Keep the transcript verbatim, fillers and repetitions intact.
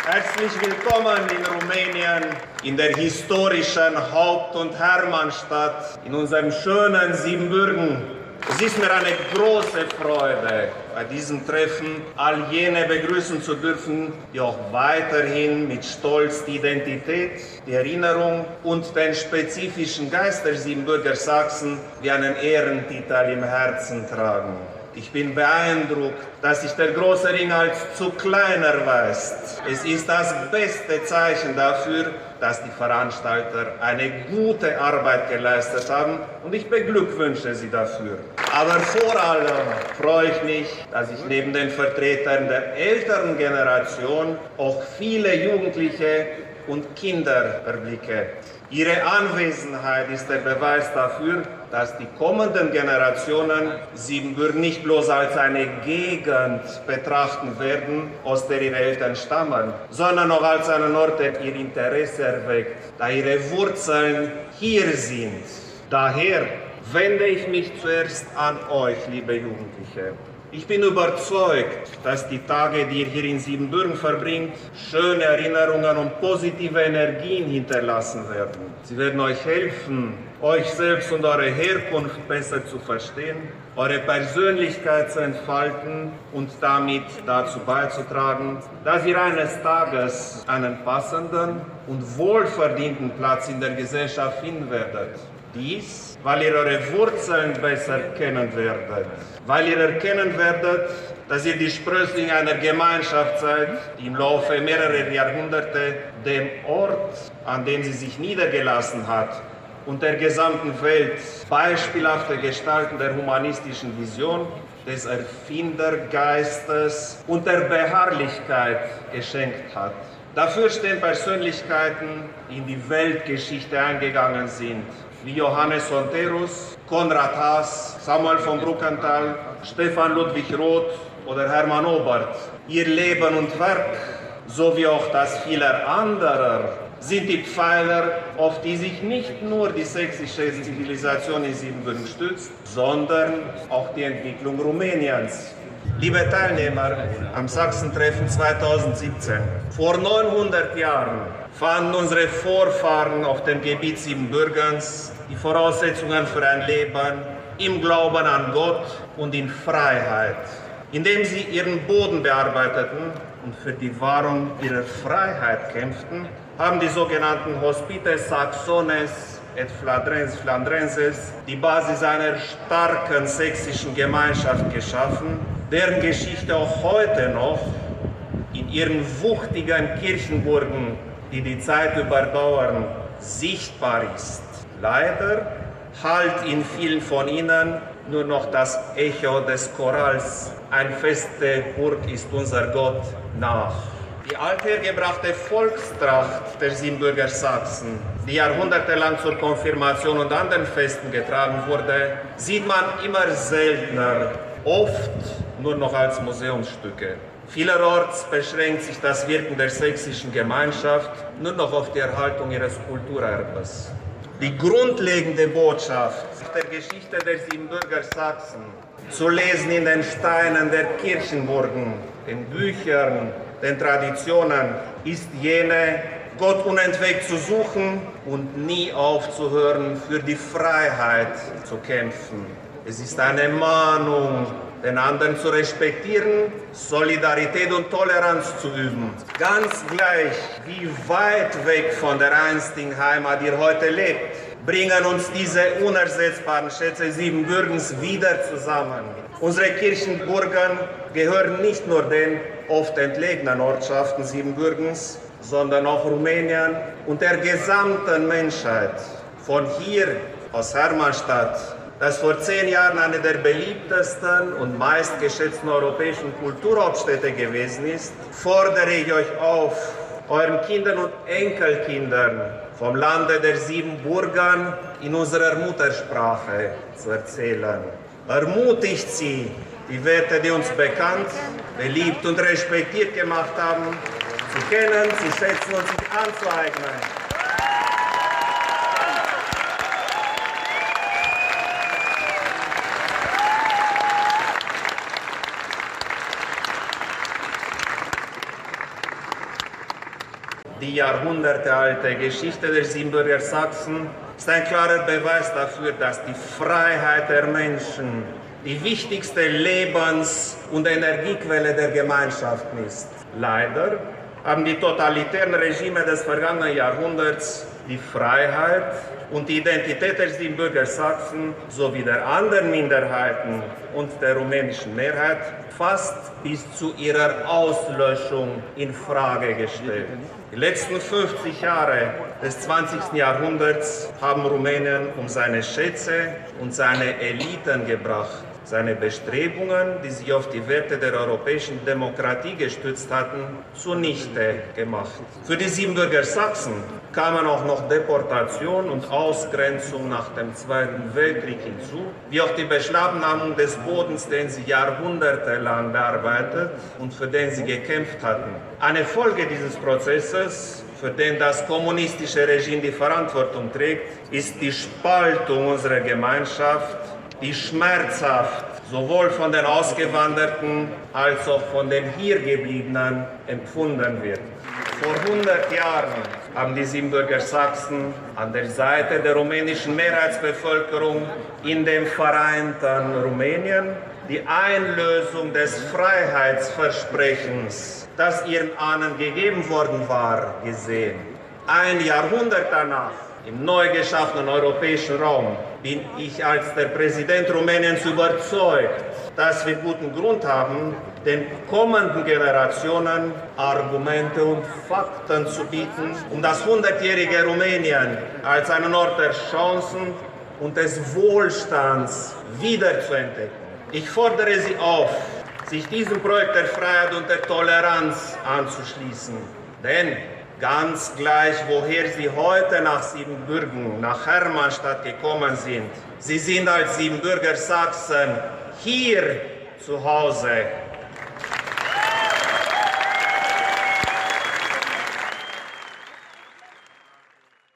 Herzlich willkommen in Rumänien, in der historischen Haupt- und Hermannstadt, in unserem schönen Siebenbürgen. Es ist mir eine große Freude, bei diesem Treffen all jene begrüßen zu dürfen, die auch weiterhin mit Stolz die Identität, die Erinnerung und den spezifischen Geist der Siebenbürger Sachsen wie einen Ehrentitel im Herzen tragen. Ich bin beeindruckt, dass sich der große Ring als zu klein erweist. Es ist das beste Zeichen dafür, dass die Veranstalter eine gute Arbeit geleistet haben und ich beglückwünsche sie dafür. Aber vor allem freue ich mich, dass ich neben den Vertretern der älteren Generation auch viele Jugendliche und Kinder erblicke. Ihre Anwesenheit ist der Beweis dafür, dass die kommenden Generationen Siebenbürgen nicht bloß als eine Gegend betrachten werden, aus der ihre Eltern stammen, sondern auch als einen Ort, der ihr Interesse erweckt, da ihre Wurzeln hier sind. Daher wende ich mich zuerst an euch, liebe Jugendliche. Ich bin überzeugt, dass die Tage, die ihr hier in Siebenbürgen verbringt, schöne Erinnerungen und positive Energien hinterlassen werden. Sie werden euch helfen, euch selbst und eure Herkunft besser zu verstehen, eure Persönlichkeit zu entfalten und damit dazu beizutragen, dass ihr eines Tages einen passenden und wohlverdienten Platz in der Gesellschaft finden werdet. Dies, weil ihr eure Wurzeln besser kennen werdet, weil ihr erkennen werdet, dass ihr die Sprösslinge einer Gemeinschaft seid, die im Laufe mehrerer Jahrhunderte dem Ort, an dem sie sich niedergelassen hat, und der gesamten Welt beispielhafte Gestalten der humanistischen Vision, des Erfindergeistes und der Beharrlichkeit geschenkt hat. Dafür stehen Persönlichkeiten, die in die Weltgeschichte eingegangen sind, wie Johannes Honterus, Konrad Haas, Samuel von Bruckenthal, Stefan Ludwig Roth oder Hermann Obert. Ihr Leben und Werk, sowie auch das vieler anderer, sind die Pfeiler, auf die sich nicht nur die sächsische Zivilisation in Siebenbürgen stützt, sondern auch die Entwicklung Rumäniens. Liebe Teilnehmer am Sachsentreffen zweitausendsiebzehn, vor neunhundert Jahren fanden unsere Vorfahren auf dem Gebiet Siebenbürgens die Voraussetzungen für ein Leben im Glauben an Gott und in Freiheit. Indem sie ihren Boden bearbeiteten und für die Wahrung ihrer Freiheit kämpften, haben die sogenannten Hospites Saxones et Flandrenses die Basis einer starken sächsischen Gemeinschaft geschaffen, deren Geschichte auch heute noch in ihren wuchtigen Kirchenburgen, die die Zeit überdauern, sichtbar ist. Leider hallt in vielen von ihnen nur noch das Echo des Chorals. Ein feste Burg ist unser Gott nach. Die althergebrachte Volkstracht der Siebenbürger Sachsen, die jahrhundertelang zur Konfirmation und anderen Festen getragen wurde, sieht man immer seltener, oft nur noch als Museumsstücke. Vielerorts beschränkt sich das Wirken der sächsischen Gemeinschaft nur noch auf die Erhaltung ihres Kulturerbes. Die grundlegende Botschaft der Geschichte der Siebenbürger Sachsen, zu lesen in den Steinen der Kirchenburgen, den Büchern, den Traditionen, ist jene, Gott unentwegt zu suchen und nie aufzuhören, für die Freiheit zu kämpfen. Es ist eine Mahnung, den anderen zu respektieren, Solidarität und Toleranz zu üben. Ganz gleich, wie weit weg von der einstigen Heimat ihr heute lebt, bringen uns diese unersetzbaren Schätze Siebenbürgens wieder zusammen. Unsere Kirchenburgen gehören nicht nur den oft entlegenen Ortschaften Siebenbürgens, sondern auch Rumänien und der gesamten Menschheit. Von hier aus Hermannstadt, das vor zehn Jahren eine der beliebtesten und meistgeschätzten europäischen Kulturhauptstädte gewesen ist, fordere ich euch auf, euren Kindern und Enkelkindern vom Lande der Siebenbürgen in unserer Muttersprache zu erzählen. Ermutigt sie, die Werte, die uns bekannt, beliebt und respektiert gemacht haben, zu kennen, zu schätzen und sich anzueignen. Die jahrhundertealte Geschichte der Siebenbürger Sachsen ist ein klarer Beweis dafür, dass die Freiheit der Menschen die wichtigste Lebens- und Energiequelle der Gemeinschaften ist. Leider haben die totalitären Regime des vergangenen Jahrhunderts die Freiheit und die Identität der Siebenbürger Sachsen sowie der anderen Minderheiten und der rumänischen Mehrheit fast bis zu ihrer Auslöschung in Frage gestellt. Die letzten fünfzig Jahre des zwanzigsten Jahrhunderts haben Rumänien um seine Schätze und seine Eliten gebracht. Seine Bestrebungen, die sich auf die Werte der europäischen Demokratie gestützt hatten, zunichte gemacht. Für die Siebenbürger Sachsen kamen auch noch Deportation und Ausgrenzung nach dem Zweiten Weltkrieg hinzu, wie auch die Beschlagnahmung des Bodens, den sie jahrhundertelang bearbeitet und für den sie gekämpft hatten. Eine Folge dieses Prozesses, für den das kommunistische Regime die Verantwortung trägt, ist die Spaltung unserer Gemeinschaft, die schmerzhaft sowohl von den Ausgewanderten als auch von den Hiergebliebenen empfunden wird. Vor hundert Jahren haben die Siebenbürger Sachsen an der Seite der rumänischen Mehrheitsbevölkerung in dem vereinten Rumänien die Einlösung des Freiheitsversprechens, das ihren Ahnen gegeben worden war, gesehen. Ein Jahrhundert danach, im neu geschaffenen europäischen Raum, bin ich als der Präsident Rumäniens überzeugt, dass wir guten Grund haben, den kommenden Generationen Argumente und Fakten zu bieten, um das hundertjährige Rumänien als einen Ort der Chancen und des Wohlstands wiederzuentdecken. Ich fordere Sie auf, sich diesem Projekt der Freiheit und der Toleranz anzuschließen, denn ganz gleich, woher Sie heute nach Siebenbürgen, nach Hermannstadt gekommen sind, Sie sind als Siebenbürger Sachsen hier zu Hause.